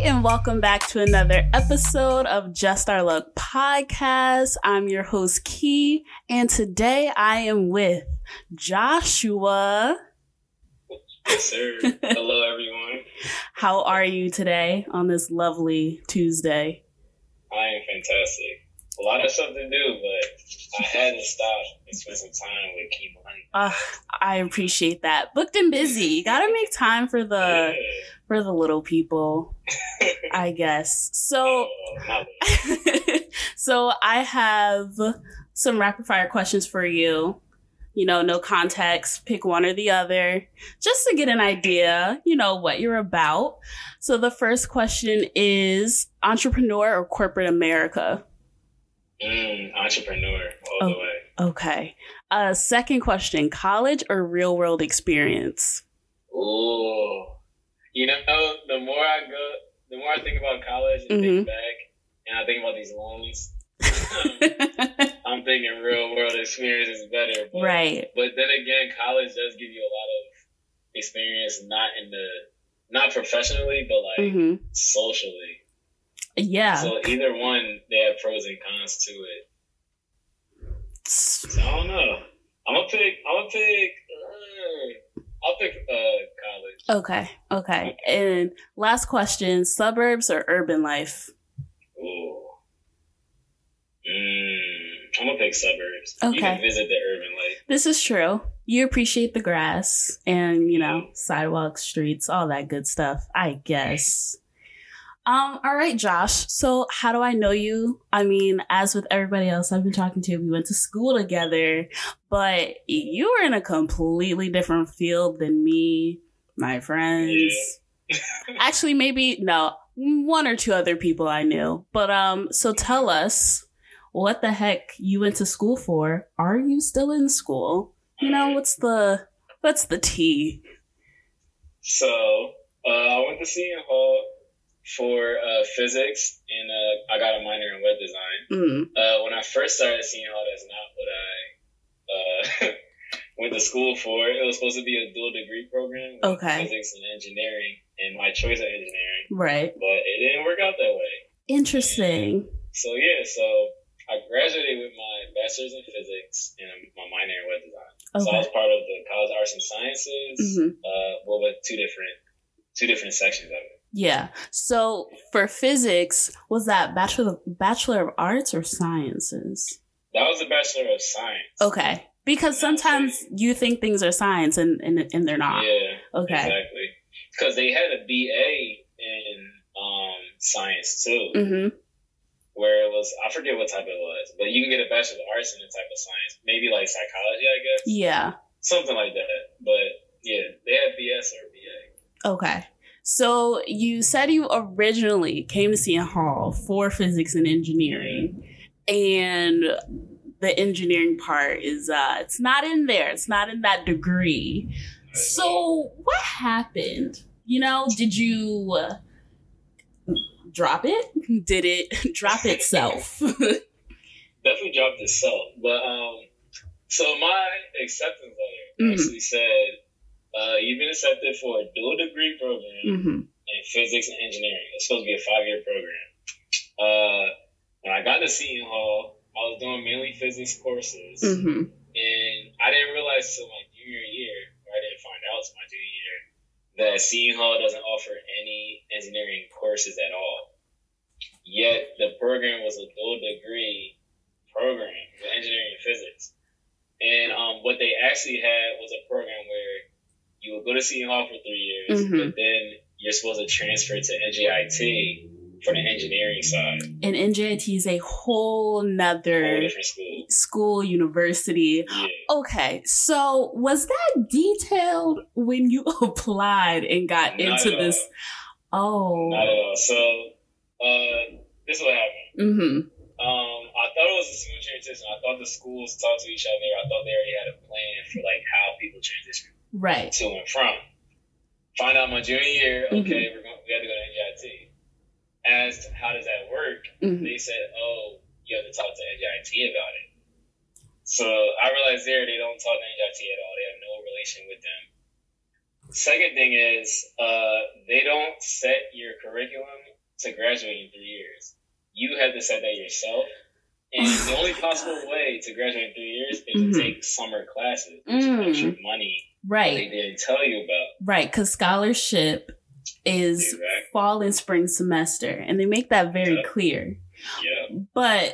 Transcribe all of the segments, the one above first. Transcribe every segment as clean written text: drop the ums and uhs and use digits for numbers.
and welcome back to another episode of Just Our Luck podcast. I'm your host, Key, and today I am with Joshua. Yes, sir. Hello, everyone. How are you today on this lovely Tuesday? I am fantastic. A lot of stuff to do, but I had to stop and spend some time with Key Money. I appreciate that. Booked and busy. You gotta make time for the little people, I guess. So, so I have some rapid fire questions for you. You know, no context, pick one or the other, just to get an idea, you know, what you're about. So the first question is entrepreneur or corporate America? Entrepreneur all the way. Okay. Second question, college or real world experience? Oh, you know, the more I think about college and think back, and I think about these loans, I'm thinking real world experience is better. But, right. But then again, college does give you a lot of experience, not professionally, but like socially. Yeah. So either one, they have pros and cons to it. So I don't know. I'll pick college. Okay. And last question, suburbs or urban life? Ooh. I'm gonna pick suburbs. Okay. You can visit the urban life. This is true. You appreciate the grass and, you know, sidewalks, streets, all that good stuff, I guess. All right, Josh. So how do I know you? I mean, as with everybody else I've been talking to, we went to school together, but you were in a completely different field than me, my friends. Yeah. Actually, maybe, no, one or two other people I knew. But so tell us what the heck you went to school for. Are you still in school? You know, what's the tea? So I went to Seton Hall for physics, and I got a minor in web design. When I first started Seton Hall, that's not what I went to school for. It was supposed to be a dual degree program with physics and engineering, and my choice of engineering. Right. But it didn't work out that way. Interesting. And so I graduated with my bachelor's in physics and my minor in web design. Okay. So I was part of the College of Arts and Sciences, with two different sections of it. Yeah. So for physics, was that Bachelor of Arts or Sciences? That was a Bachelor of Science. Okay. Because sometimes you think things are science and they're not. Yeah. Okay. Exactly. Because they had a BA in science too. Where it was, I forget what type it was, but you can get a Bachelor of Arts in a type of science. Maybe like psychology, I guess. Yeah. Something like that. But yeah, they had BS or BA. Okay. So you said you originally came to Seton Hall for physics and engineering, and the engineering part is it's not in there. It's not in that degree. So what happened? You know, did you drop it? Did it drop itself? Definitely dropped itself. But so my acceptance letter actually said, you've been accepted for a dual degree program in physics and engineering. It's supposed to be a 5-year program. When I got to Seton Hall, I was doing mainly physics courses. And I didn't realize until my junior year, or I didn't find out until my junior year, that Seton Hall doesn't offer any engineering courses at all. Yet the program was a dual degree program for engineering and physics. And what they actually had was a program where you would go to Seton Hall for 3 years, but then you're supposed to transfer to NJIT for the engineering side. And NJIT is a whole different school, university. Yeah. Okay, so was that detailed when you applied and got into this? Oh. Not at all. So this is what happened. I thought it was a smooth transition. I thought the schools talked to each other. I thought they already had a plan for like how people transition to and from. Find out my junior year, we had to go to NJIT. Asked how does that work? They said, you have to talk to NJIT about it. So I realized they don't talk to NJIT at all. They have no relation with them. Second thing is, they don't set your curriculum to graduate in 3 years. You had to set that yourself. And the only possible way to graduate in 3 years is to take summer classes, which is extra money that they didn't tell you about. Right, because scholarship is fall and spring semester, and they make that very clear. Yeah. But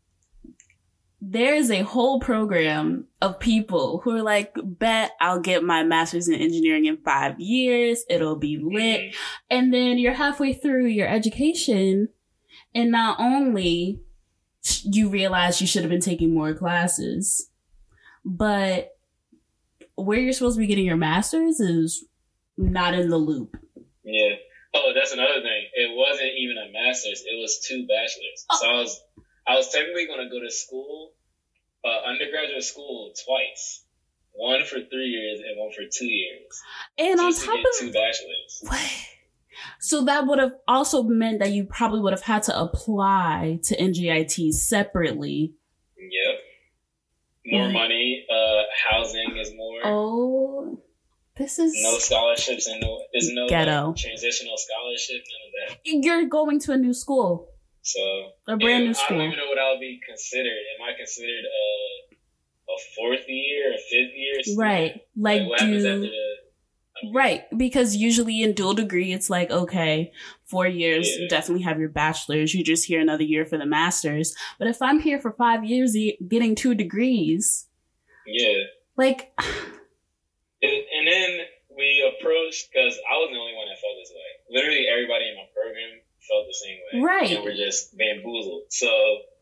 there is a whole program of people who are like, bet I'll get my master's in engineering in 5 years. It'll be lit. And then you're halfway through your education, and not only you realize you should have been taking more classes, but where you're supposed to be getting your master's is not in the loop. Yeah. Oh, that's another thing. It wasn't even a master's. It was 2 bachelors. Oh. So I was technically going to go to school, undergraduate school twice. One for 3 years and one for 2 years. And on top of 2 bachelors. What? So that would have also meant that you probably would have had to apply to NJIT separately. Yep. More money. Housing is more. Oh, this is no scholarships and there's no ghetto transitional scholarship. None of that. You're going to a new school. So a brand new school. I don't even know what I'll be considered. Am I considered a 4th year, a 5th year student? Right. Like what happens after the right, because usually in dual degree, it's like, okay, 4 years, you definitely have your bachelor's. You're just here another year for the master's. But if I'm here for 5 years getting 2 degrees, like... And then we approached, because I was the only one that felt this way. Literally everybody in my program felt the same way. Right. And we're just bamboozled. So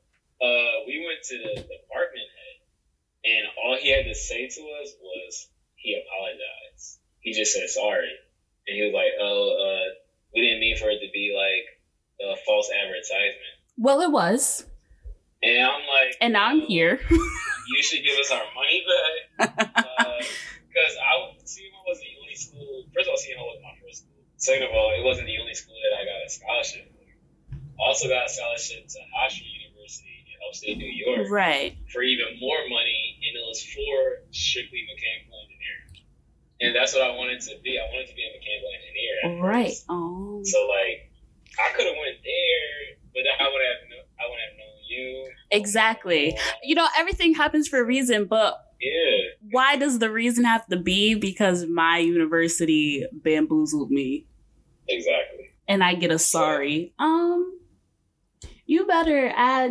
we went to the department head, and all he had to say to us was he apologized. He just said sorry. And he was like, we didn't mean for it to be like a false advertisement. Well, it was. And I'm like... And now I'm here. You should give us our money back. Because CMO was the only school... First of all, CMO was my first school. Second of all, it wasn't the only school that I got a scholarship for. I also got a scholarship to Hofstra University in upstate New York. Right. For even more money, and it was for strictly mechanical engineering. And that's what I wanted to be. I wanted to be a mechanical engineer. Right. Oh. So, like, I could have went there, but then I would have known you. Exactly. You know, everything happens for a reason, but why does the reason have to be because my university bamboozled me? Exactly. And I get a sorry. You better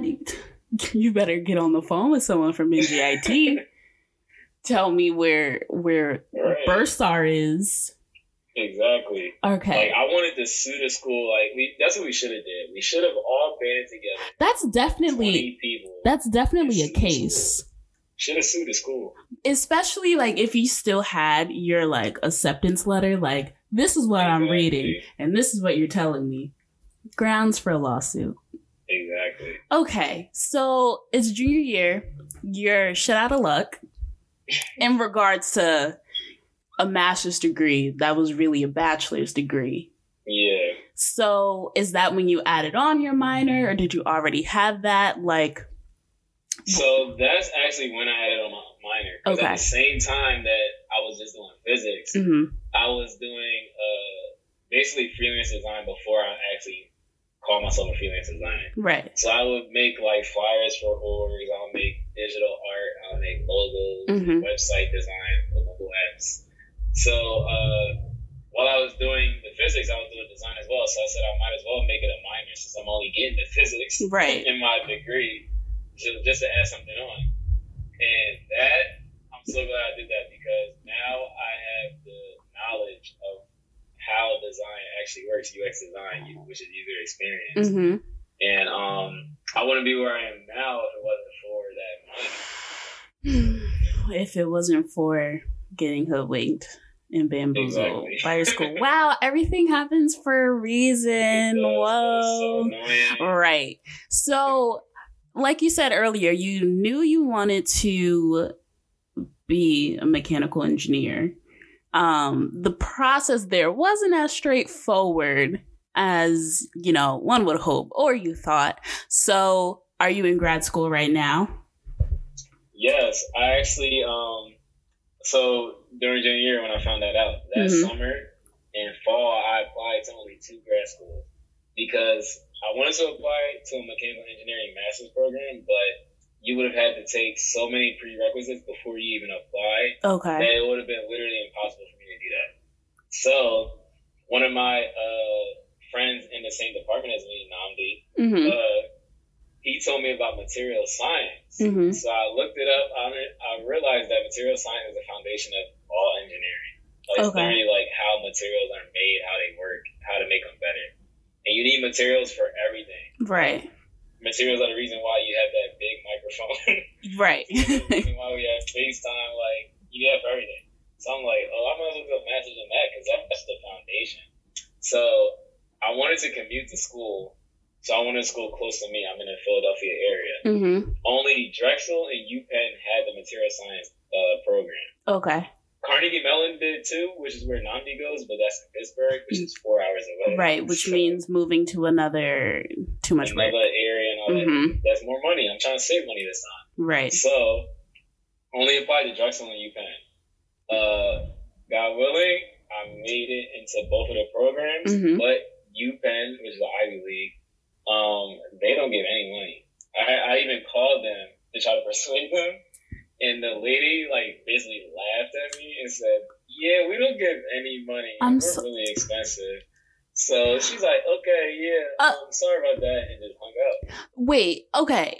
get on the phone with someone from NJIT. Tell me where Bursar is. Exactly. Okay. Like, I wanted to sue the school. Like, that's what we should have did. We should have all banded together. That's definitely a case. Should have sued the school. Especially, like, if you still had your, like, acceptance letter, like, this is what I'm reading, and this is what you're telling me. Grounds for a lawsuit. Exactly. Okay, so it's junior year. You're shit out of luck in regards to a master's degree that was really a bachelor's degree. Yeah. So is that when you added on your minor, or did you already have that? Like... So that's actually when I added on my minor. Because at the same time that I was just doing physics, I was doing basically freelance design before I actually called myself a freelance designer. Right. So I would make like flyers for orgs. I would make digital art. I would make logos, website design for mobile apps. So while I was doing the physics, I was doing design as well. So I said I might as well make it a minor since I'm only getting the physics in my degree. Just to add something on. And that, I'm so glad I did that because now I have the knowledge of how design actually works, UX design, which is user experience. And I wouldn't be where I am now if it wasn't for that money. If it wasn't for getting hoodwinked and bamboozled by your school. Wow, everything happens for a reason. Whoa. So right. So... like you said earlier, you knew you wanted to be a mechanical engineer. The process there wasn't as straightforward as, you know, one would hope or you thought. So are you in grad school right now? Yes, I actually, so during junior year when I found that out, that summer and fall, I applied to only 2 grad schools. because I wanted to apply to a mechanical engineering master's program, but you would have had to take so many prerequisites before you even applied that it would have been literally impossible for me to do that. So one of my friends in the same department as me, Namdi, he told me about material science. So I looked it up. I realized that material science is the foundation of all engineering. It's literally like how materials are made, how they work, how to make them better. And you need materials for everything. Right. Materials are the reason why you have that big microphone. Right. The reason why we have FaceTime, like, you have everything. So I'm like, I might as well go masters in that because that's the foundation. So I wanted to commute to school. So I wanted a school close to me. I'm in the Philadelphia area. Only Drexel and UPenn had the material science program. Okay. Carnegie Mellon did too, which is where Namdi goes, but that's in Pittsburgh, which is 4 hours away. Right, which means moving to another area and all that. That's more money. I'm trying to save money this time. Right. So only applied to Drexel and UPenn. God willing, I made it into both of the programs, but UPenn, which is the Ivy League, they don't give any money. I even called them to try to persuade them. And the lady, like, basically laughed at me and said, yeah, we don't give any money. We're really expensive. So she's like, okay, yeah, I'm sorry about that, and just hung up. Wait, okay.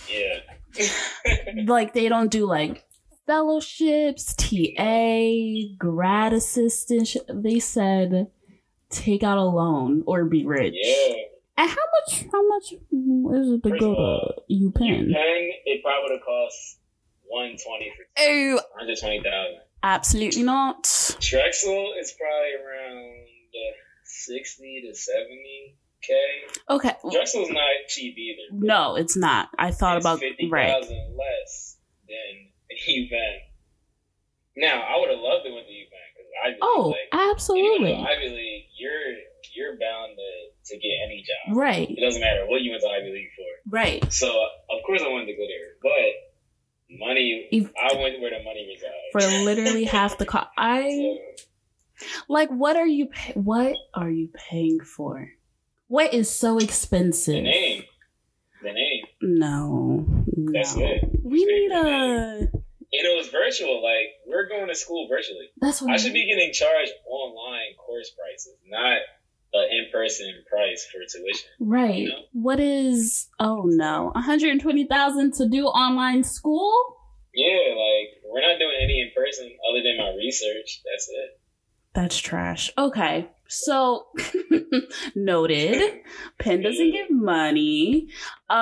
Yeah. Like, they don't do, like, fellowships, TA, grad assistant. They said, take out a loan or be rich. Yeah. And how much is it to go to UPenn? UPenn, it probably would have cost $120 for $120,000. Absolutely not. Drexel is probably around 60 to 70K. Okay. Drexel's not cheap either. No, it's not. I thought it's about $50,000 less than UPenn. Now, I would have loved it with the UPenn because absolutely. Ivy League, you're bound to get any job. Right. It doesn't matter what you went to Ivy League for. Right. So of course I wanted to go there, but I went where the money resides. For literally half the cost. Like, what are you paying for? What is so expensive? The name. No. That's it. We need And it was virtual. Like, we're going to school virtually. That's what I should be getting charged online course prices, not an in-person price for tuition. Right. You know? What is, $120,000 to do online school? Yeah, like, we're not doing any in-person other than my research. That's it. That's trash. Okay. So, noted. Penn doesn't give money.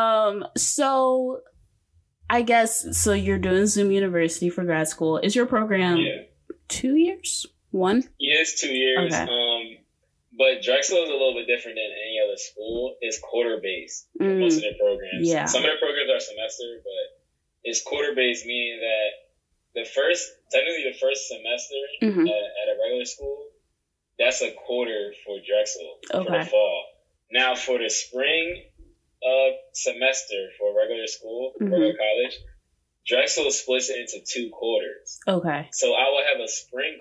So, I guess, so you're doing Zoom University for grad school. Is your program 2 years? 1? Yeah, it's 2 years. Okay. But Drexel is a little bit different than any other school. It's quarter-based for most of their programs. Yeah. Some of their programs are semester, but it's quarter-based, meaning that the first semester at a regular school, that's a quarter for Drexel for the fall. Now, for the spring semester for regular school, regular college, Drexel splits it into 2 quarters. Okay. So I will have a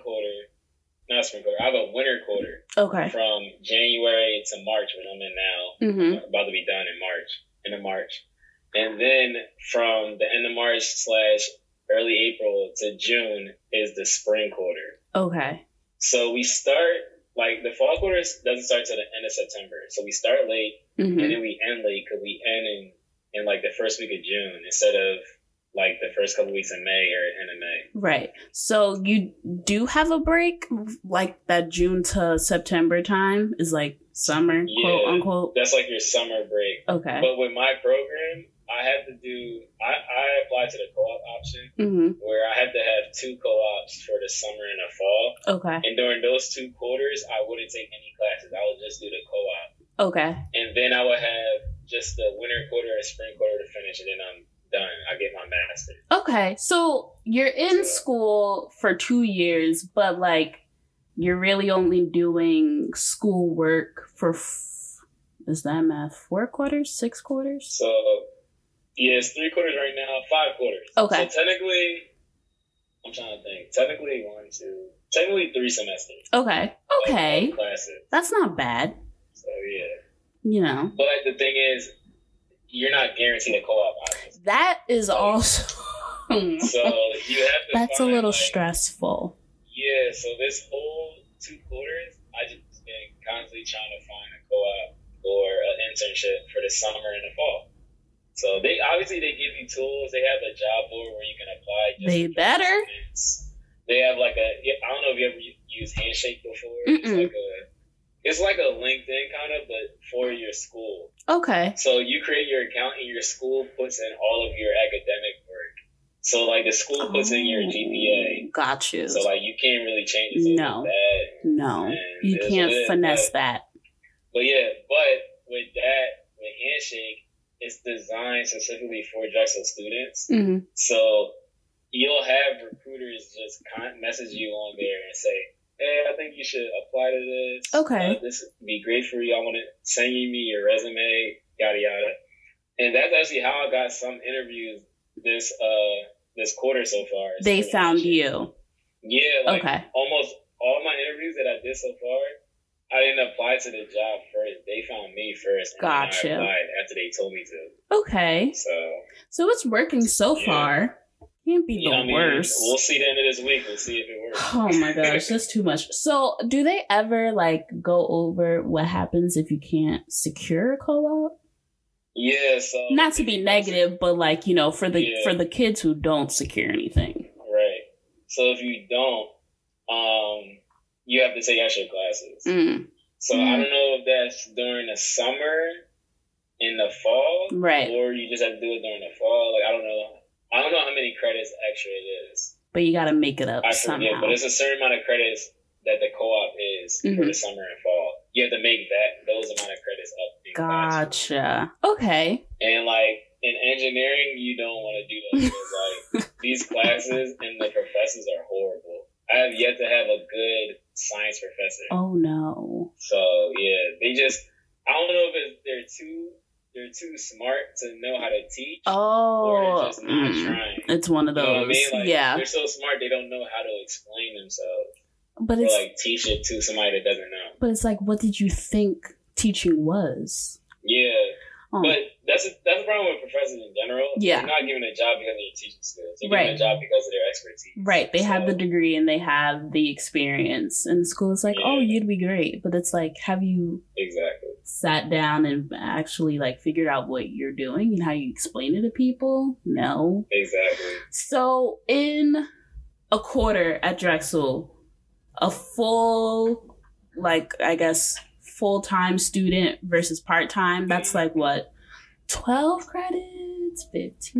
I have a winter quarter. Okay. From January to March, which I'm in now. About to be done end of March. And then from the end of March / early April to June is the spring quarter. Okay. So we start, like, the fall quarter doesn't start till the end of September. So we start late and then we end late because we end in like the first week of June instead of like the first couple weeks in May or end of May. Right. So you do have a break, like that June to September time is like summer, quote unquote. That's like your summer break. Okay. But with my program, I applied to the co-op option where I had to have 2 co-ops for the summer and the fall. Okay. And during those 2 quarters, I wouldn't take any classes. I would just do the co-op. Okay. And then I would have just the winter quarter and spring quarter to finish, and then I'm done. I get my master's. Okay. So you're in school for 2 years, but like you're really only doing school work for, is that math? 4 quarters? 6 quarters? So, yeah, it's 3 quarters right now, 5 quarters. Okay. So technically, I'm trying to think. Technically 3 semesters. Okay. Okay. Classes. That's not bad. So, yeah. you know. But like the thing is, you're not guaranteed a co-op option. That is also so you have to. That's a little stressful. Yeah. So this whole 2 quarters, I just been constantly trying to find a co-op or an internship for the summer and the fall. So they give you tools. They have a job board where you can apply. They better. They have like I don't know if you ever used Handshake before. It's like a LinkedIn kind of, but for your school. Okay. So you create your account and your school puts in all of your academic work. So like the school puts in your GPA. Got you. So like you can't really change it. So No. You can't finesse that. But yeah, with Handshake, it's designed specifically for Drexel students. Mm-hmm. So you'll have recruiters just message you on there and say, hey, I think you should apply to this. Okay. This would be great for you. I want to send me your resume, yada, yada. And that's actually how I got some interviews this quarter so far. They found you. Yeah. Almost all my interviews that I did so far, I didn't apply to the job first. They found me first. And gotcha. I applied after they told me to. Okay. So it's working so far. Can't be the worst. We'll see the end of this week. We'll see if it works. Oh my gosh, that's too much. So do they ever go over what happens if you can't secure a co-op? Yeah, so not to be negative, but for the kids who don't secure anything. Right. So if you don't, you have to take extra classes. So I don't know if that's during the summer, in the fall, right? Or you just have to do it during the fall. I don't know. I don't know how many credits extra it is. But you got to make it up somehow. Yeah, but it's a certain amount of credits that the co-op is for the summer and fall. You have to make those amount of credits up. Gotcha. Okay. And in engineering, you don't want to do those because these classes and the professors are horrible. I have yet to have a good science professor. Oh no. So yeah, I don't know if they're too smart to know how to teach. Oh, or they're just not trying. It's one of those. You know what I mean? Yeah. They're so smart they don't know how to explain themselves. But it's teach it to somebody that doesn't know. But it's what did you think teaching was? Yeah. Oh. But that's a problem with professors in general. Yeah. They're not given a job because of their teaching skills. They're given a job because of their expertise. Right. They have the degree and they have the experience. And the school is oh, you'd be great. But it's have you sat down and actually figured out what you're doing and how you explain it to people? No. Exactly. So in a quarter at Drexel, a full, I guess, full-time student versus part-time, that's what, 12 credits,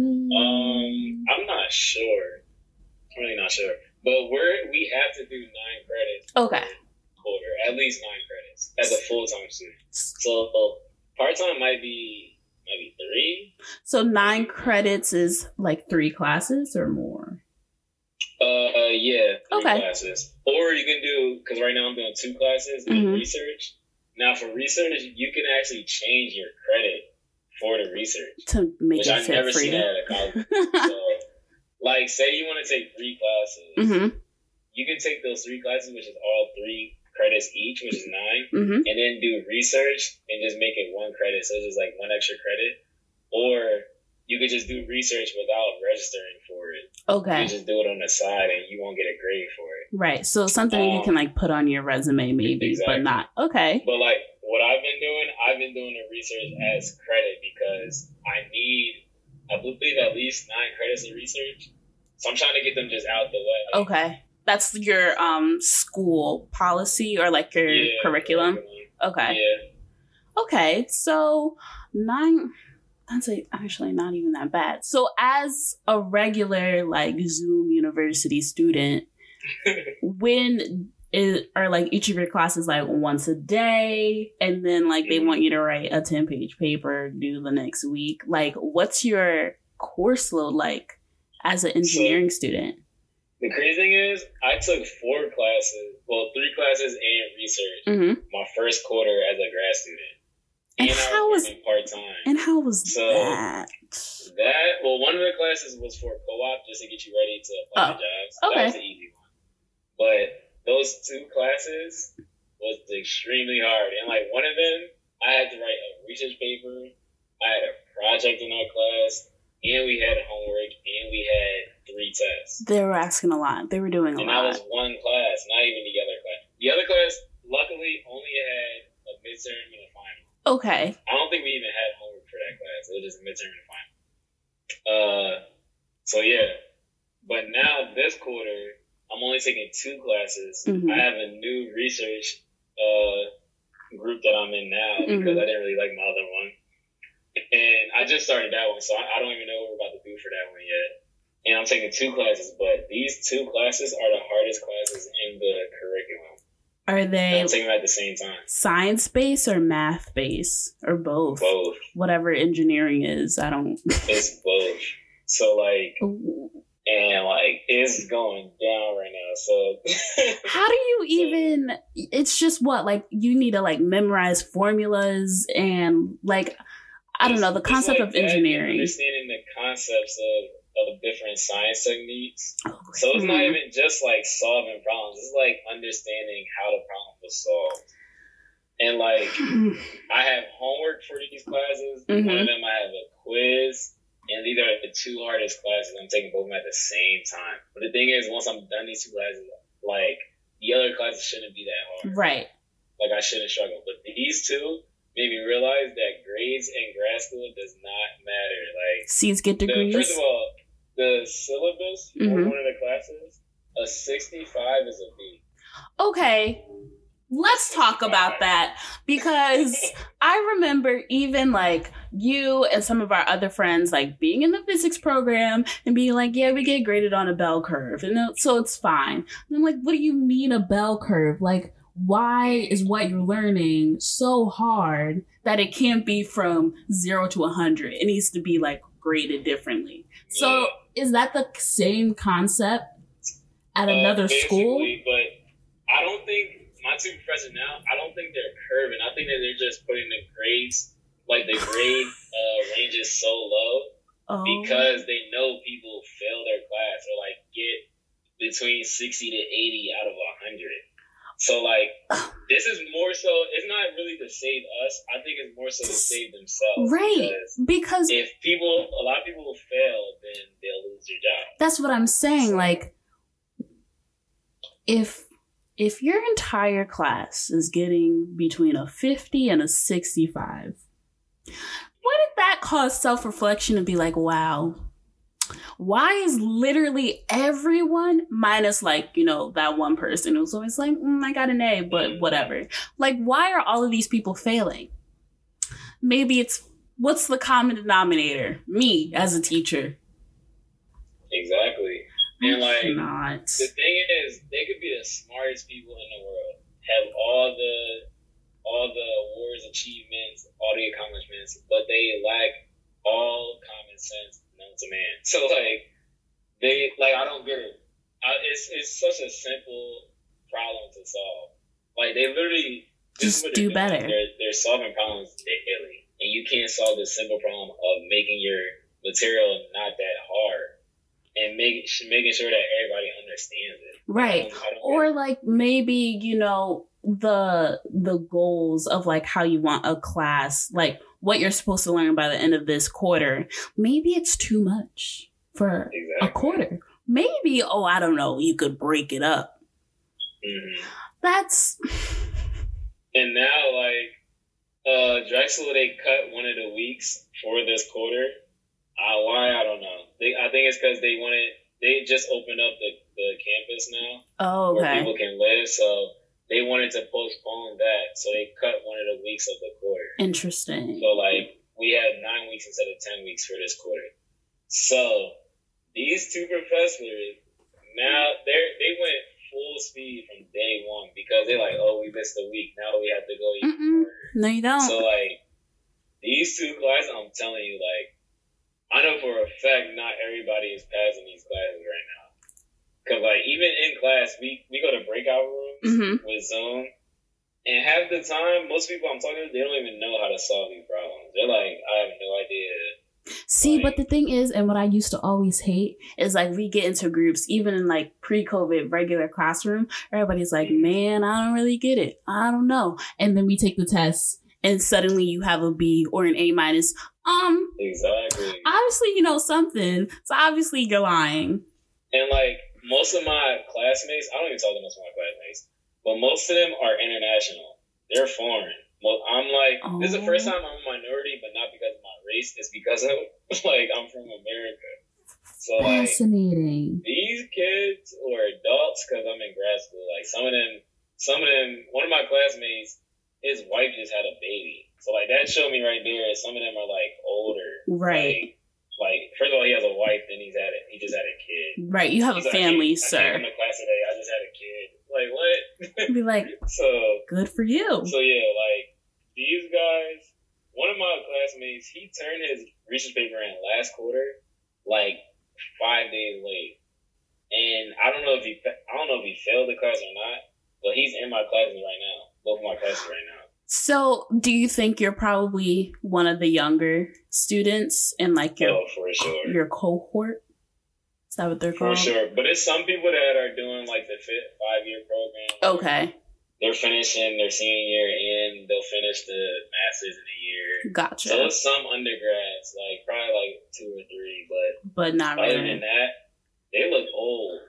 15? I'm not sure. I'm really not sure. But we have to do 9 credits per quarter, at least 9 credits as a full-time student. So part-time might be 3. So 9 credits is 3 classes or more? Yeah, 3 classes. Or you can do, because right now I'm doing 2 classes in research. Now for research, you can actually change your credit for the research. To make it fit never for seen you. that at college. So, say you want to take 3 classes, you can take those 3 classes, which is all 3 credits each, which is 9, and then do research and just make it 1 credit. So it's just 1 extra credit. Or you could just do research without registering for it. Okay. You just do it on the side and you won't get a grade for it. Right. So something you can put on your resume maybe, but not. Okay. But what I've been doing the research as credit because I believe at least 9 credits of research. So I'm trying to get them just out the way. Okay. That's your school policy or your curriculum? Okay. Yeah. Okay. So 9... That's actually not even that bad. So as a regular Zoom University student, are each of your classes once a day and then they want you to write a 10-page paper due the next week? What's your course load as an engineering student? The crazy thing is I took 4 classes, 3 classes and research my first quarter as a grad student. And how was part-time? And how was that? One of the classes was for co-op, just to get you ready to apply to jobs. Okay. That was the easy one. But those 2 classes was extremely hard. And one of them, I had to write a research paper. I had a project in our class, and we had homework, and we had 3 tests. They were asking a lot. They were doing a lot. And that was one class, not even the other class. The other class, luckily, only had a midterm and a final. Okay. I don't think we even had homework for that class. It was just a midterm and a final. So yeah. But now this quarter, I'm only taking 2 classes. Mm-hmm. I have a new research group that I'm in now because I didn't really like my other one. And I just started that one, so I don't even know what we're about to do for that one yet. And I'm taking 2 classes, but these 2 classes are the hardest classes in the curriculum. Are they? I'm taking them at the same time. Science-based or math-based? Or both? Both. Whatever engineering is, I don't... It's both. So, like... And, like, it's going down right now, so... How do you even... It's just what? Like, you need to, like, memorize formulas and, like... I don't know, the concept like of engineering. Understanding the concepts of different science techniques. So it's not even just like solving problems. It's like understanding how the problem was solved. And like, I have homework for these classes. One of them I have a quiz. And these are the 2 hardest classes. I'm taking both of them at the same time. But the thing is, once I'm done these 2 classes, like, the other classes shouldn't be that hard. Right. Like, I shouldn't struggle. But these 2... made me realize that grades in grad school does not matter. Like, C's get degrees. First of all, the syllabus for one of the classes, a 65 is a B. Okay, let's talk about that, because I remember even like you and some of our other friends like being in the physics program and being like, yeah, we get graded on a bell curve, and so it's fine. And I'm like, what do you mean a bell curve? Like, why is what you're learning so hard that it can't be from 0 to 100? It needs to be like graded differently. Yeah. So is that the same concept at another school? But I don't think my 2 professors now, I don't think they're curving. I think that they're just putting the grades, like the grade range is so low because they know people fail their class or like get between 60 to 80 out of 100. So, like, this is more so, it's not really to save us. I think it's more so to save themselves. Right. Because if a lot of people will fail, then they'll lose their job. That's what I'm saying. Like, if your entire class is getting between a 50 and a 65, wouldn't that cause self-reflection to be like, wow, why is literally everyone minus like, you know, that one person who's always like, I got an A, but whatever. Like, why are all of these people failing? Maybe it's, what's the common denominator? Me as a teacher. Exactly. And like, the thing is, they could be the smartest people in the world, have all the awards, achievements, all the accomplishments, but they lack all common sense known to man. So like, I don't get it. It's such a simple problem to solve. Like, they literally just do better. They're solving problems daily, and you can't solve the simple problem of making your material not that hard and making sure that everybody understands it. Right. Or like maybe, you know, the goals of like how you want a class, like what you're supposed to learn by the end of this quarter. Maybe it's too much for a quarter. Maybe, I don't know, you could break it up. Mm-hmm. That's... And now, like, Drexel, they cut one of the weeks for this quarter. Why? I don't know. I think it's because they just opened up the campus now. Oh, okay. Where people can live, so they wanted to postpone that, so they cut one of the weeks of the quarter. Interesting. So, like, we had 9 weeks instead of 10 weeks for this quarter. So, these 2 professors, now, they went full speed from day one because they're like, we missed a week. Now we have to go even harder. No, you don't. So, like, these 2 classes, I'm telling you, like, I know for a fact not everybody is passing these classes right now. Because, like, even in class, we go to breakout rooms with Zoom. And half the time, most people I'm talking to, they don't even know how to solve these problems. They're like, I have no idea. See, but the thing is, and what I used to always hate is like we get into groups, even in like pre-COVID regular classroom, everybody's like, man, I don't really get it. I don't know. And then we take the test and suddenly you have a B or an A minus. Exactly. Obviously, you know something. So obviously you're lying. And like most of my classmates, I don't even talk to most of my classmates, but most of them are international. They're foreign. Well, I'm like, this is the first time I'm a minority, but not because of my race. It's because of like I'm from America. So fascinating. Like, these kids or adults, because I'm in grad school, like some of them, one of my classmates, his wife just had a baby. So like that showed me right there. Some of them are like older, right? Like first of all, he has a wife, then he just had a kid. Right, you have a family, sir. I came to class today. I just had a kid. Like what? Be like, so good for you. So yeah, like these guys. One of my classmates, he turned his research paper in last quarter, like 5 days late, and I don't know if he failed the class or not, but he's in my classes right now. Both of my classes right now. So, do you think you're probably one of the younger students in like your for sure. your cohort? Is that what they're called? For sure, but it's some people that are doing like the 5-year program. Okay. They're finishing their senior year and they'll finish the master's in a year. Gotcha. So it's some undergrads, like probably like 2 or 3, but not other really. than that, they look old.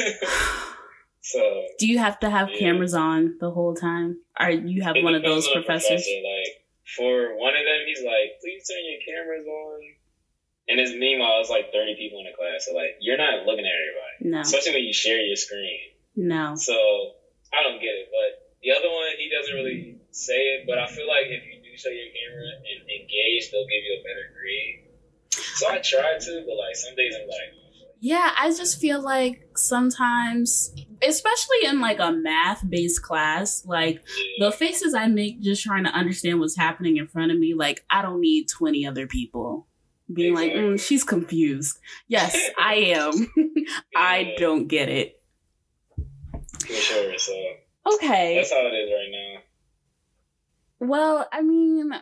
So do you have to have cameras on the whole time? Or you have one of those professors? Like for one of them, he's like, "Please turn your cameras on." And it's meanwhile, it's like 30 people in the class. So like, you're not looking at everybody, no. Especially when you share your screen. No. So I don't get it. But the other one, he doesn't really say it. But I feel like if you do show your camera and engage, they'll give you a better grade. So I try to, but like some days I'm like. Yeah, I just feel like sometimes, especially in like a math-based class, like the faces I make just trying to understand what's happening in front of me, like I don't need 20 other people being like, she's confused. Yes, I am. I don't get it. For sure, so. Okay. That's how it is right now. Well, I mean,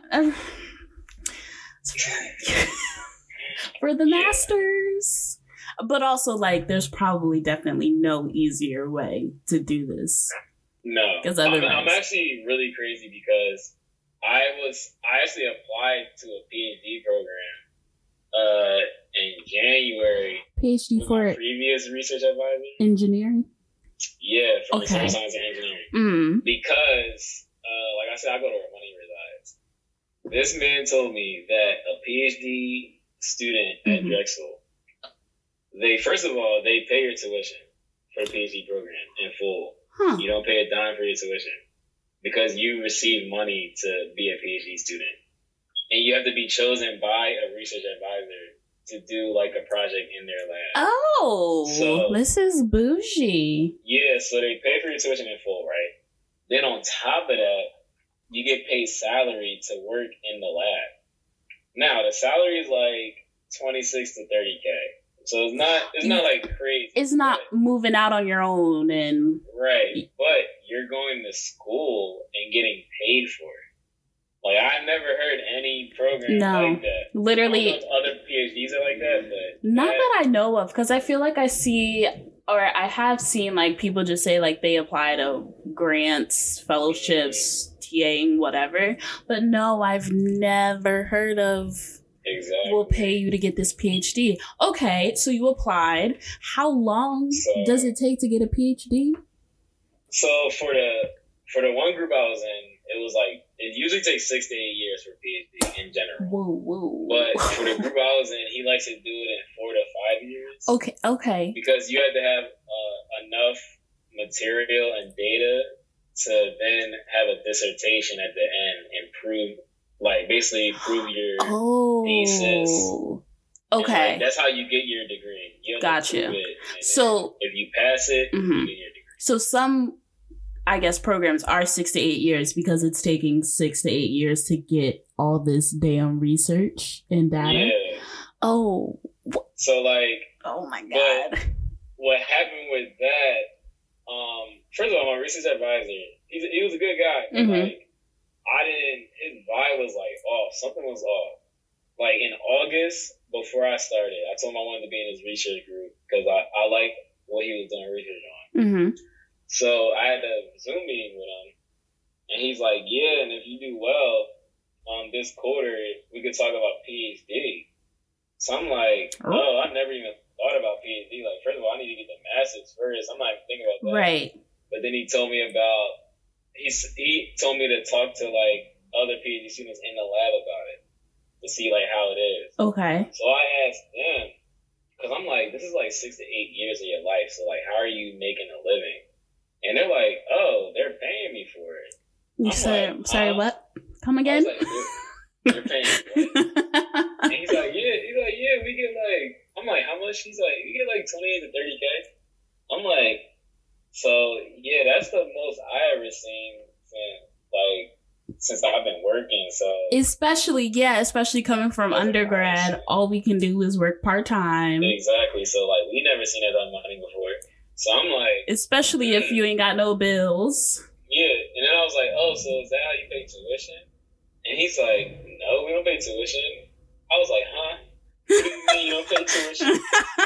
for the masters... But also, like, there's probably definitely no easier way to do this. No. I'm actually really crazy because I actually applied to a PhD program in January. PhD for my previous research advisor. Engineering? Yeah, for material science and engineering. Mm. Because, like I said, I go to where money resides. This man told me that a PhD student at Drexel, first of all, they pay your tuition for the PhD program in full. Huh. You don't pay a dime for your tuition because you receive money to be a PhD student. And you have to be chosen by a research advisor to do like a project in their lab. Oh, so, this is bougie. Yeah, so they pay for your tuition in full, right? Then on top of that, you get paid salary to work in the lab. Now, the salary is like 26 to 30K. So it's not like crazy. It's not moving out on your own and right. But you're going to school and getting paid for it. Like I never heard any program like that. Literally, I don't know if other PhDs are like that, but not that I know of, because I feel like I have seen like people just say like they apply to grants, fellowships, TAing, whatever. But no, I've never heard of. Exactly. We'll pay you to get this PhD. Okay, so you applied. How long does it take to get a PhD? So for the one group I was in, it was like it usually takes 6 to 8 years for PhD in general. Whoa. But for the group I was in, he likes to do it in 4 to 5 years. Okay. Because you had to have enough material and data to then have a dissertation at the end and prove your thesis. Okay. Like, that's how you get your degree. You gotcha. So if you pass it, you get your degree. So some, I guess, programs are 6 to 8 years because it's taking 6 to 8 years to get all this damn research and data. Yeah. Oh. So like. Oh my God. But what happened with that? First of all, my research advisor, he was a good guy. But like, his vibe was like off. Something was off. Like in August, before I started, I told him I wanted to be in his research group because I liked what he was doing research on. So I had a Zoom meeting with him, and he's like, "Yeah, and if you do well, this quarter we could talk about PhD. So I'm like, oh, I never even thought about PhD. Like, first of all, I need to get the master's first. I'm not even thinking about that. Right. But then he told me to talk to like other PhD students in the lab about it to see like how it is. Okay. So I asked them, because I'm like, this is like 6 to 8 years of your life. So like, how are you making a living? And they're like, oh, they're paying me for it. You said, like, sorry, what? Come again? I was like, they're paying me. And he's like, yeah, we get like, I'm like, how much? He's like, you get like 28 to 30K. I'm like, so yeah, that's the most I ever seen since I've been working. So especially coming from undergrad, all we can do is work part-time. Exactly. So like, we never seen that money before. So I'm like, especially if you ain't got no bills. Yeah, and then I was like, oh, so is that how you pay tuition? And he's like, no, we don't pay tuition. I was like, huh? What do you mean you don't pay tuition?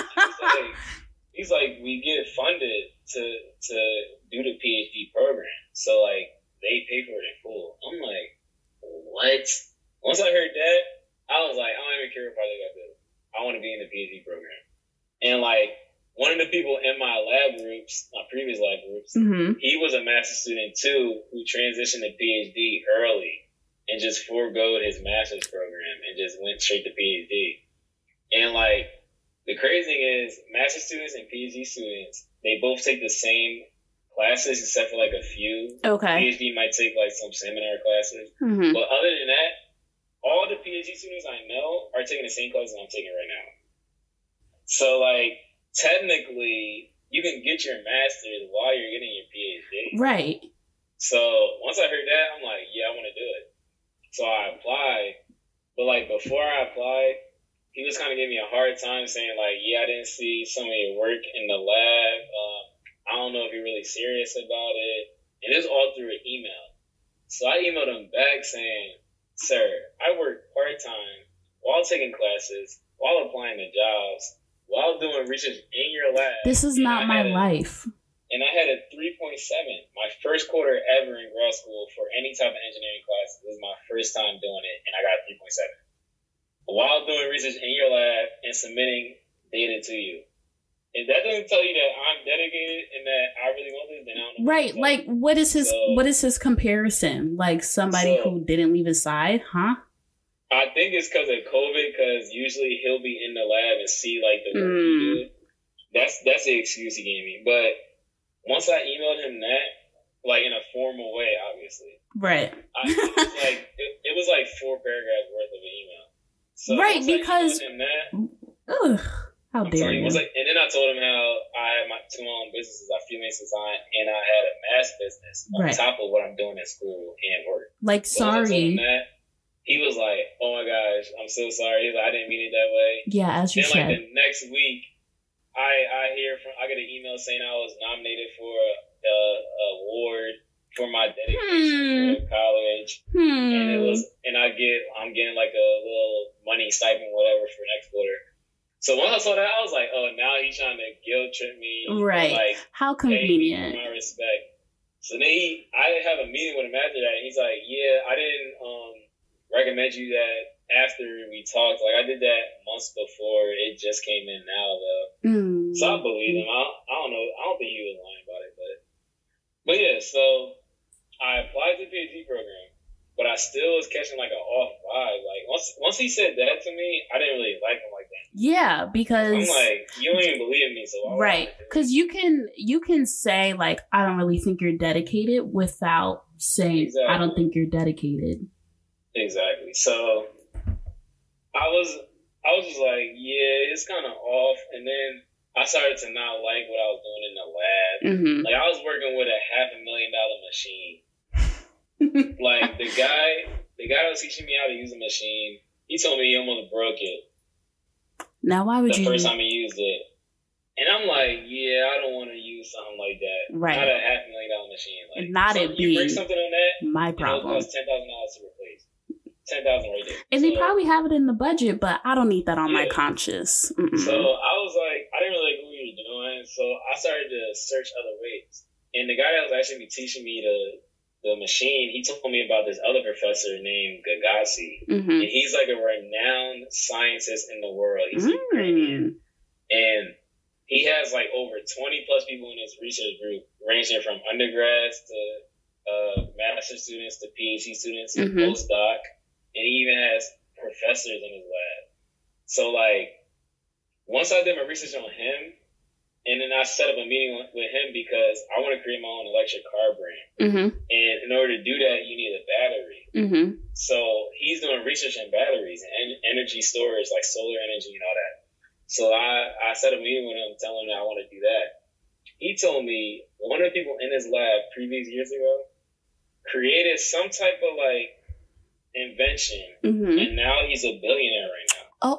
He's like, we get funded to do the PhD program. So like, they pay for it in full. I'm like, what? Once I heard that, I was like, I don't even care if I got this. I want to be in the PhD program. And like, one of the people in my lab groups, my previous lab groups, he was a master's student too, who transitioned to PhD early and just foregoed his master's program and just went straight to PhD. And like, the crazy thing is, master's students and PhD students, they both take the same classes except for like a few. Okay. PhD might take like some seminar classes. But other than that, all the PhD students I know are taking the same classes I'm taking right now. So like, technically, you can get your master's while you're getting your PhD. Right. So once I heard that, I'm like, yeah, I want to do it. So I applied. But like, before I applied, he was kind of giving me a hard time saying like, yeah, I didn't see some of your work in the lab. I don't know if you're really serious about it. And it was all through an email. So I emailed him back saying, sir, I work part-time while taking classes, while applying to jobs, while doing research in your lab. This is not my life. And I had a 3.7, my first quarter ever in grad school for any type of engineering class. This is my first time doing it, and I got a 3.7. While doing research in your lab and submitting data to you. If that doesn't tell you that I'm dedicated and that I really want this, then I don't know. Right, like, what is his comparison? Like, somebody who didn't leave his side, huh? I think it's because of COVID, because usually he'll be in the lab and see like the work he did. That's the excuse he gave me. But once I emailed him that, like in a formal way, obviously, right? It was like 4 paragraphs worth of an email. So right, because how dare you? And then I told him how I had my 2 own businesses. I freelance design and I had a math business on top of what I'm doing at school and work. Like, so sorry. He was like, oh my gosh, I'm so sorry. He's like, I didn't mean it that way. Yeah, as you then, said. Like, the next week, I get an email saying I was nominated for a award for my dedication for college. And I'm getting like a little money stipend, whatever, for next quarter. So when I saw that, I was like, oh, now he's trying to guilt trip me. Right. Like, how convenient. My respect. So then I have a meeting with him after that, and he's like, yeah, I didn't recommend you that after we talked. Like, I did that months before. It just came in now, though. So I believe him. I don't know. I don't think he was lying about it, but yeah. So I applied to the PhD program, but I still was catching like an off vibe. Like once he said that to me, I didn't really like him like that. Yeah, because I'm like, you don't even believe me, so why right? Because you can say like, I don't really think you're dedicated without saying I don't think you're dedicated. Exactly. So I was just like, yeah, it's kind of off, and then I started to not like what I was doing in the lab. Like, I was working with a $500,000 machine. Like, the guy who was teaching me how to use the machine, he told me he almost broke it. Now, why would the first time he used it? And I'm like, yeah, I don't want to use something like that. Right. Not a $500,000 machine. Like, not it you break something on that, my problem. It'll cost $10,000 to replace. $10,000 right there. And they probably have it in the budget, but I don't need that on my conscience. So I was like, I didn't really like what we were doing, so I started to search other ways. And the guy that was actually teaching me to the machine, he told me about this other professor named Gagassi. Mm-hmm. And he's like a renowned scientist in the world. He's Ukrainian. And he has like over 20 plus people in his research group, ranging from undergrads to master students to PhD students to postdoc. And he even has professors in his lab. So like, once I did my research on him, and then I set up a meeting with him because I want to create my own electric car brand. Mm-hmm. And in order to do that, you need a battery. Mm-hmm. So he's doing research in batteries and energy storage, like solar energy and all that. So I set a meeting with him, telling him that I want to do that. He told me one of the people in his lab previous years ago created some type of like invention, and now he's a billionaire right now. Oh.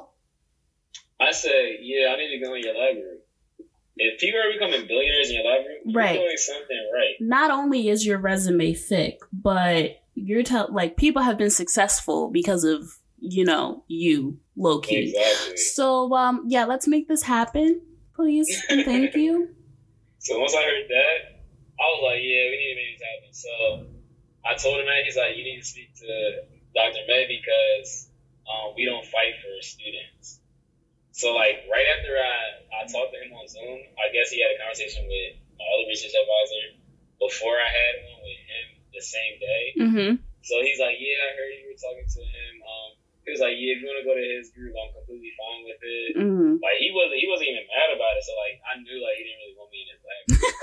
I said, yeah, I need to go in your lab group. If people are becoming billionaires in your lab group, you're doing something right. Not only is your resume thick, but you're like people have been successful because of, you know, you, low key. Exactly. So yeah, let's make this happen, please. And thank you. So once I heard that, I was like, yeah, we need to make this happen. So I told him that. He's like, you need to speak to Dr. May because we don't fight for students. So, like, right after I talked to him on Zoom, I guess he had a conversation with my other research advisor before I had one with him the same day. Mm-hmm. So he's like, yeah, I heard you were talking to him. He was like, yeah, if you want to go to his group, I'm completely fine with it. Mm-hmm. Like, he wasn't even mad about it. So, like, I knew, like, he didn't really want me in his lab.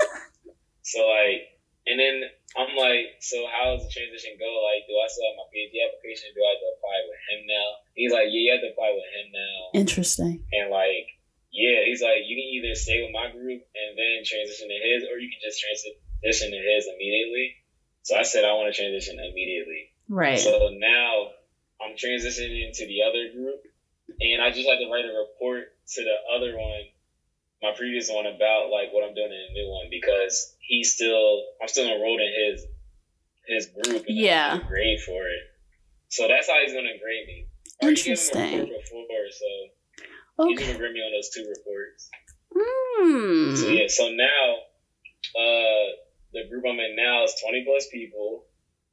So, like, and then I'm like, so how does the transition go? Like, do I still have my PhD application? Do I have to apply with him now? He's like, yeah, you have to apply with him now. Interesting. And like, yeah, he's like, you can either stay with my group and then transition to his, or you can just transition to his immediately. So I said, I want to transition immediately. Right. So now I'm transitioning to the other group, and I just had to write a report to the other one, my previous one, about like what I'm doing in the new one, because I'm still enrolled in his group, and I have a grade for it. So that's how he's gonna grade me. Interesting. I already gave him a report before, so he's gonna grade me on those 2 reports. So yeah, so now the group I'm in now is 20 plus people.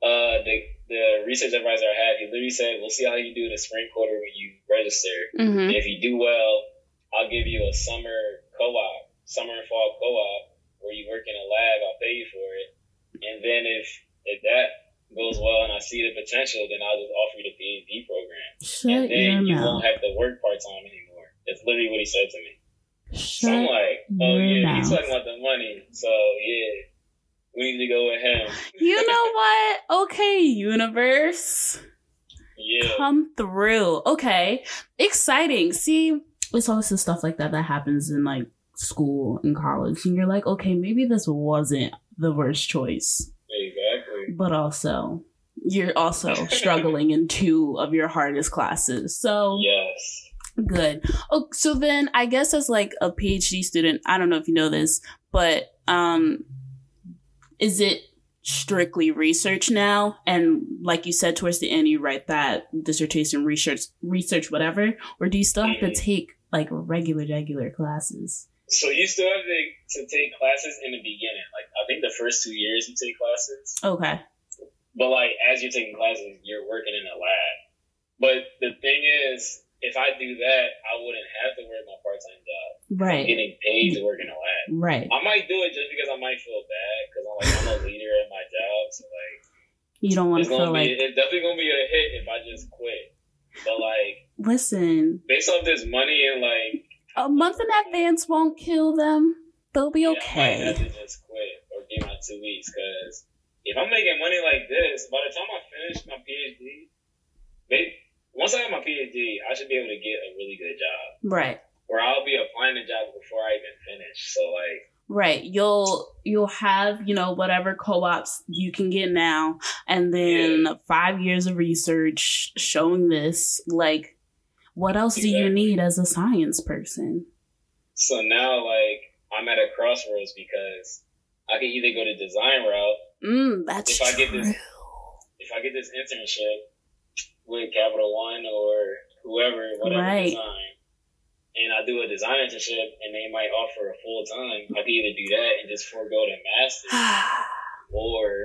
The research advisor I had, he literally said, we'll see how you do in the spring quarter when you register. And if you do well, I'll give you a summer and fall co-op, where you work in a lab. I'll pay you for it. And then if that goes well and I see the potential, then I'll just offer you the PhD program. And then you won't have to work part-time anymore. That's literally what he said to me. So I'm like, oh yeah, he's talking about the money. So yeah, we need to go with him. You know what? Okay, universe. Yeah. Come through. Okay. Exciting. See, it's always the stuff like that happens in like school and college. And you're like, okay, maybe this wasn't the worst choice. Exactly. But also, you're also struggling in 2 of your hardest classes. So yes. Good. Oh, so then I guess as like a PhD student, I don't know if you know this, but is it strictly research now? And like you said, towards the end, you write that dissertation, research, whatever, or do you still have to take like regular classes? So you still have to take classes in the beginning. Like, I think the first 2 years you take classes. Okay. But like, as you're taking classes, you're working in a lab. But the thing is, if I do that, I wouldn't have to work my part-time job. Right. I'm getting paid to work in a lab. Right. I might do it just because I might feel bad because I'm a leader at my job. So like, you don't want to feel like it's definitely gonna be a hit if I just quit. But like, listen, based off this money and like a month in advance won't kill them. They'll be okay. I might have to just quit or give my 2 weeks because if I'm making money like this, by the time I finish my PhD, once I have my PhD, I should be able to get a really good job. Right. Or I'll be applying to jobs before I even finish. So like, right, you'll have, whatever co-ops you can get now, and then 5 years of research showing this. Like, what else do you need as a science person? So now, like, I'm at a crossroads because I can either go the design route. That's true. If I get this internship with Capital One or whoever, whatever design, and I do a design internship and they might offer a full time, I can either do that and just forego the master's, or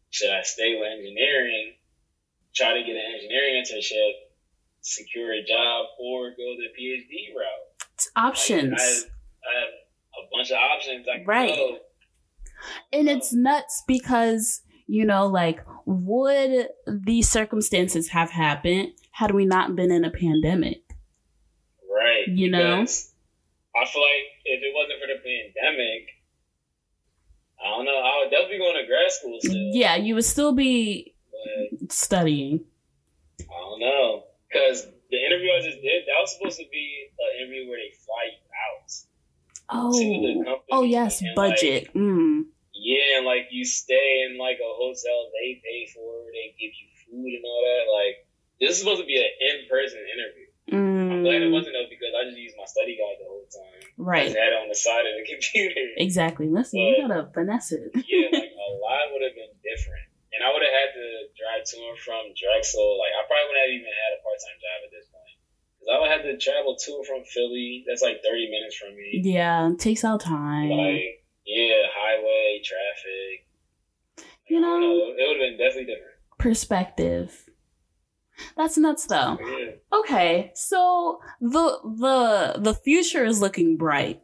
should I stay with engineering, try to get an engineering internship, secure a job, or go the PhD route? It's options. Like, I have a bunch of options I can go. And it's nuts because, you know, like, would these circumstances have happened had we not been in a pandemic? Right. You know? I feel like if it wasn't for the pandemic, I don't know, I would definitely be going to grad school still. Yeah, you would still be studying. I don't know. Because the interview I just did, that was supposed to be an interview where they fly you out. To the company. Oh, yes, and budget. Like, yeah, and like you stay in like a hotel, they pay for it, they give you food and all that. Like, this is supposed to be an in-person interview. I'm glad it wasn't though, because I just used my study guide the whole time. Right. I just had it on the side of the computer. Exactly. Listen, you gotta finesse it. Yeah, like a lot would have been different. And I would have had to drive to and from Drexel. Like, I probably wouldn't have even had a part-time job at this point. Because I would have to travel to and from Philly. That's like 30 minutes from me. Yeah, it takes out time. Like, yeah, highway, traffic. You know, it would have been definitely different. Perspective. That's nuts, though. Yeah. Okay, so the future is looking bright.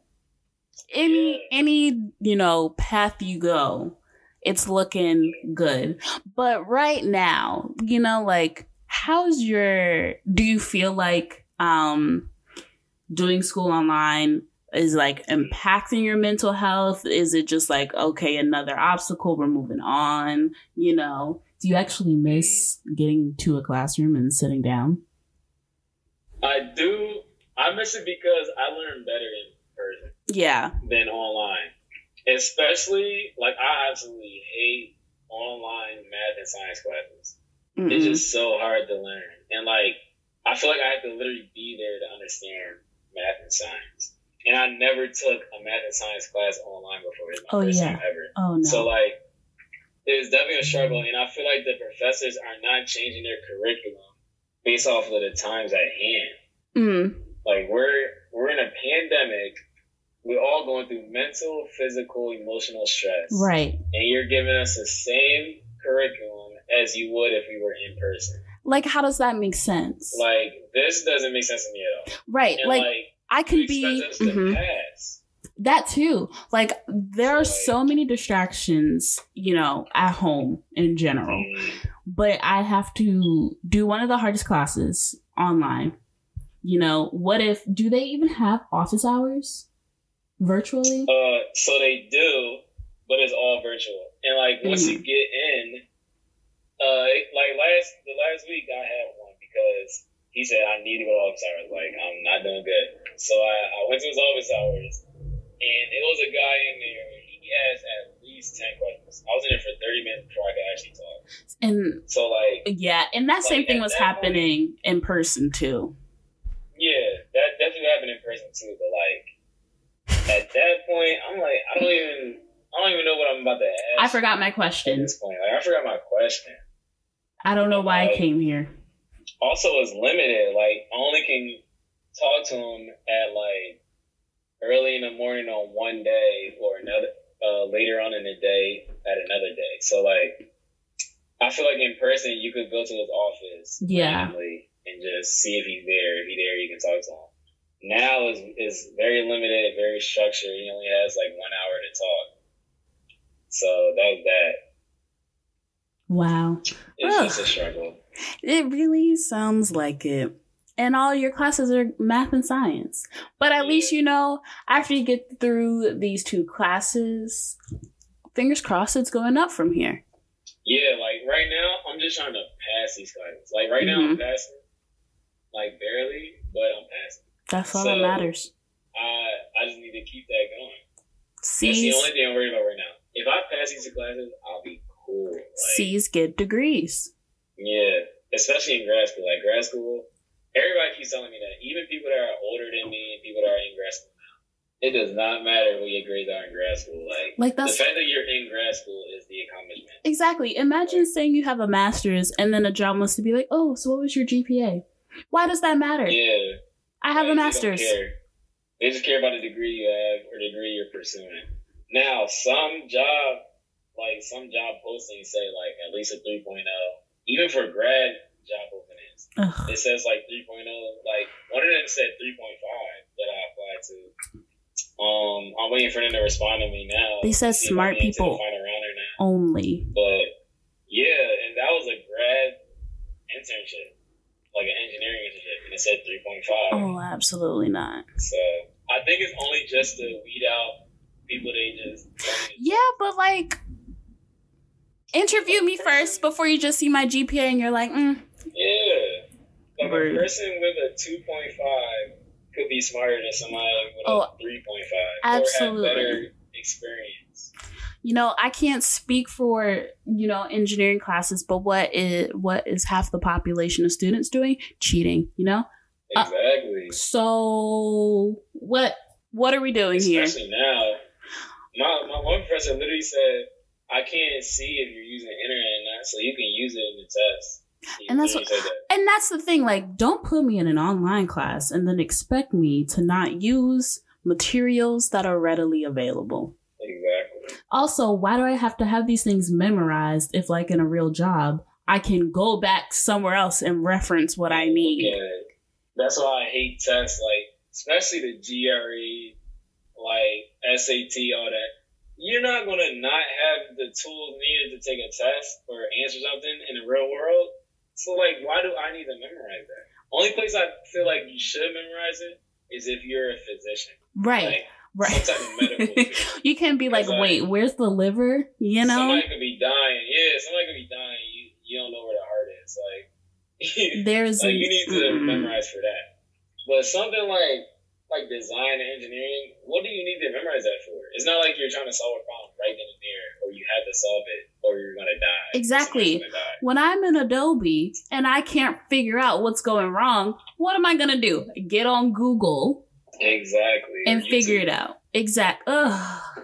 Any you know path you go, it's looking good. But right now, you know, like, do you feel like doing school online is like impacting your mental health? Is it just like, okay, another obstacle, we're moving on, you know? Do you actually miss getting to a classroom and sitting down? I do. I miss it because I learn better in person. Yeah. Than online. Especially, like, I absolutely hate online math and science classes. Mm-mm. It's just so hard to learn. And, like, I feel like I have to literally be there to understand math and science. And I never took a math and science class online before. It's my first time ever. Oh, no. So, like, it's definitely a struggle. And I feel like the professors are not changing their curriculum based off of the times at hand. Mm. Like, we're in a pandemic. We're all going through mental, physical, emotional stress. Right. And you're giving us the same curriculum as you would if we were in person. Like, how does that make sense? Like, this doesn't make sense to me at all. Right. And like I can be us to pass. That too. Like, there are so many distractions, you know, at home in general. But I have to do one of the hardest classes online. You know, do they even have office hours virtually? So they do, but it's all virtual. And like, once you get in, the last week I had one because he said I need to go to office hours. Like, I'm not doing good. So I went to his office hours, and it was a guy in there. He asked at least 10 questions. I was in there for 30 minutes before I could actually talk. And so, like, yeah, and that same thing was happening in person too. Yeah, that definitely happened in person too. But like, at that point, I'm like, I don't even know what I'm about to ask. I forgot my question. At this point, like, I forgot my question. I don't know why I came here. Also, it's limited. Like, I only can talk to him at like early in the morning on one day, or another later on in the day at another day. So like, I feel like in person you could go to his office randomly and just see if he's there. If he's there, you can talk to him. Now is very limited, very structured. He only has like 1 hour to talk. So that's that. Wow. It's just a struggle. It really sounds like it. And all your classes are math and science. But at least, you know, after you get through these 2 classes, fingers crossed it's going up from here. Yeah, like right now, I'm just trying to pass these classes. Like right now, I'm passing. Like barely, but I'm passing. That's all that matters. I just need to keep that going. That's the only thing I'm worried about right now. If I pass these 2 classes, I'll be cool. Like, C's get degrees. Yeah, especially in grad school. Like grad school, everybody keeps telling me that. Even people that are older than me, people that are in grad school now, it does not matter what your grades are in grad school. Like the fact that you're in grad school is the accomplishment. Exactly. Imagine saying you have a master's and then a job wants to be like, oh, so what was your GPA? Why does that matter? Yeah. I have a master's. They just care about the degree you have or the degree you're pursuing. Now, some job like some job postings say like at least a 3.0. Even for grad job openings, it says like 3.0. Like one of them said 3.5 that I applied to. I'm waiting for them to respond to me now. They said smart people only. But yeah, and that was a grad internship, like an engineering internship, and it said 3.5. Oh, absolutely not. So I think it's only just to weed out people they just. Yeah, but like, interview me first before you just see my GPA and you're like, Yeah. Like a person with a 2.5 could be smarter than somebody with a 3.5. Absolutely. Or have better experience. You know, I can't speak for, you know, engineering classes, but what is half the population of students doing? Cheating, you know? Exactly. So what are we doing here? Especially now. My one professor literally said, I can't see if you're using the internet or not, so you can use it in the test. And that's the thing, like, don't put me in an online class and then expect me to not use materials that are readily available. Exactly. Also, why do I have to have these things memorized if, like, in a real job, I can go back somewhere else and reference what I need? Yeah. That's why I hate tests, like, especially the GRE, like, SAT, all that. You're not going to not have the tools needed to take a test or answer something in the real world. So, like, why do I need to memorize that? Only place I feel like you should memorize it is if you're a physician. Right. Like, right. Some type of medical field. You can't be like, wait, where's the liver? You know? Somebody could be dying. Yeah, somebody could be dying. You don't know where the heart is. Like, like you need to memorize for that. But something like design and engineering, what do you need to memorize that for? It's not like you're trying to solve a problem right then and there, or you have to solve it, or you're going to die. Exactly. When I'm in Adobe and I can't figure out what's going wrong, what am I going to do? Get on Google. Exactly. And figure it out. Exactly. Like,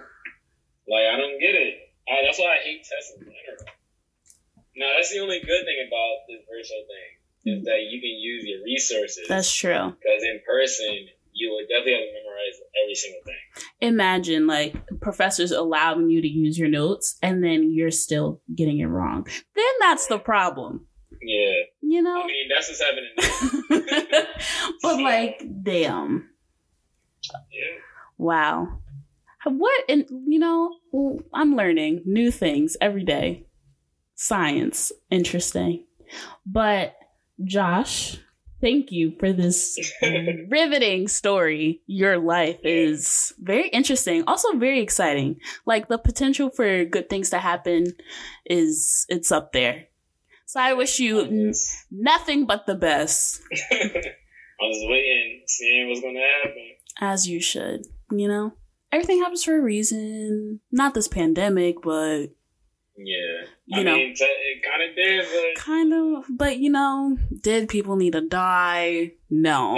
I don't get it. That's why I hate tests in general. Now, that's the only good thing about this virtual thing, is that you can use your resources. That's true. Because in person, you would definitely have to memorize every single thing. Imagine, like, professors allowing you to use your notes and then you're still getting it wrong. Then that's the problem. Yeah. You know? I mean, that's what's happening now. But, like, damn. Yeah. Wow. And, you know, I'm learning new things every day. Science. Interesting. But, Josh, thank you for this riveting story. Your life is very interesting, also very exciting. Like, the potential for good things to happen it's up there. So I wish you nothing but the best. I was waiting, seeing what's going to happen. As you should, you know? Everything happens for a reason. Not this pandemic, but... Yeah. You know, it kind of did, but... Kind of, but, you know, did people need to die? No.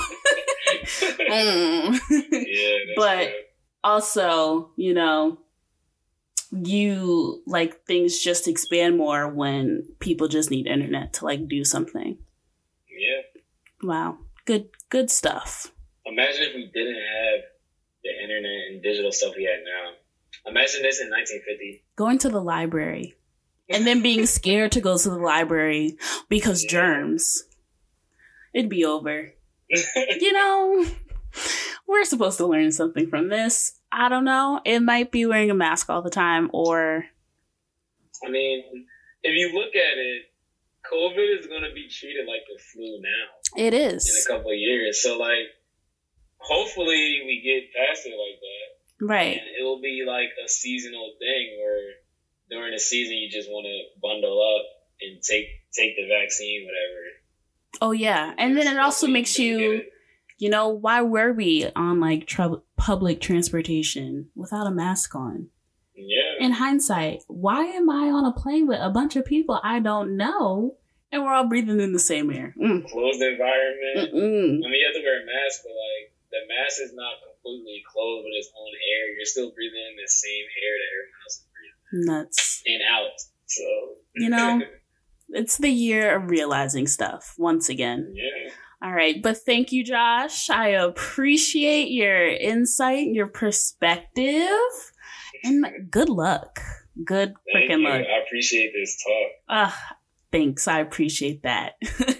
Yeah, but true. Also, you know, like, things just expand more when people just need internet to, like, do something. Yeah. Wow. Good stuff. Imagine if we didn't have the internet and digital stuff we have now. Imagine this in 1950. Going to the library and then being scared to go to the library because germs. It'd be over. You know, we're supposed to learn something from this. I don't know. It might be wearing a mask all the time, or... I mean, if you look at it, COVID is going to be treated like the flu now. It is. In a couple of years. So, like, hopefully we get past it like that. Right. And it will be like a seasonal thing where during the season you just want to bundle up and take the vaccine, whatever. Oh, yeah. And then it also makes you, you know, why were we on, like, public transportation without a mask on? Yeah. In hindsight, why am I on a plane with a bunch of people I don't know and we're all breathing in the same air? Closed environment. I mean, you have to wear a mask, but, like, the mask is not completely closed with its own air. You're still breathing in the same air that everyone else is breathing. Nuts. And out. So, you know, it's the year of realizing stuff once again. Yeah. All right. But thank you, Josh. I appreciate your insight, your perspective, and good luck. Good freaking luck. I appreciate this talk. Thanks. I appreciate that.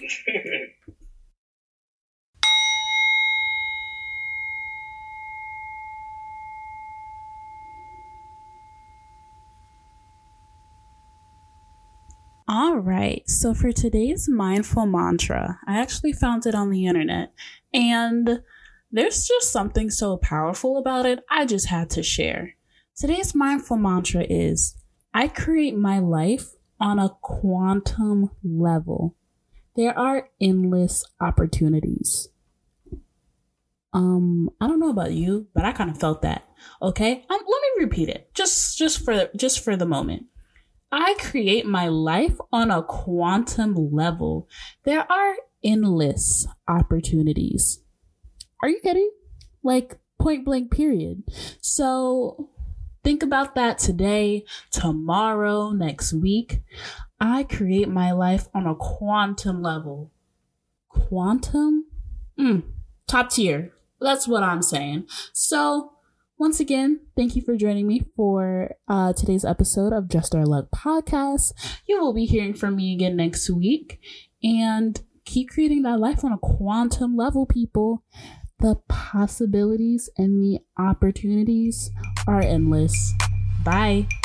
All right. So for today's mindful mantra, I actually found it on the internet, and there's just something so powerful about it. I just had to share. Today's mindful mantra is, I create my life on a quantum level. There are endless opportunities. I don't know about you, but I kind of felt that. Okay. Let me repeat it just for the moment. I create my life on a quantum level. There are endless opportunities. Are you kidding? Like, point blank, period. So think about that today, tomorrow, next week. I create my life on a quantum level. Quantum? Top tier. That's what I'm saying. So once again, thank you for joining me for today's episode of Just Our Luck podcast. You will be hearing from me again next week. And keep creating that life on a quantum level, people. The possibilities and the opportunities are endless. Bye.